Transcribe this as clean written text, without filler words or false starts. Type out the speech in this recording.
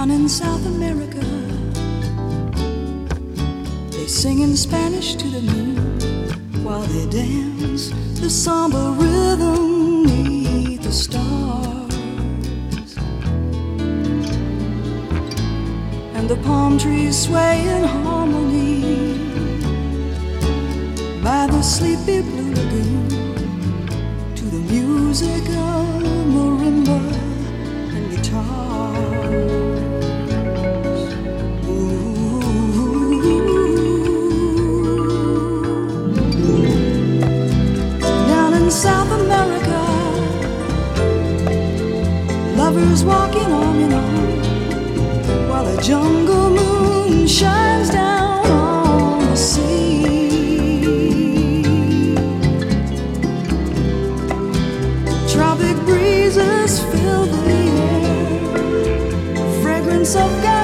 Down in South America, they sing in Spanish to the moon while they dance the samba rhythm neath the stars. And the palm trees sway in harmony by the sleepy blue lagoon to the music of marimba and guitars. Down in South America, lovers walking arm in arm while a jungle moon shines down on the sea. Tropic breezes fill the air, fragrance of God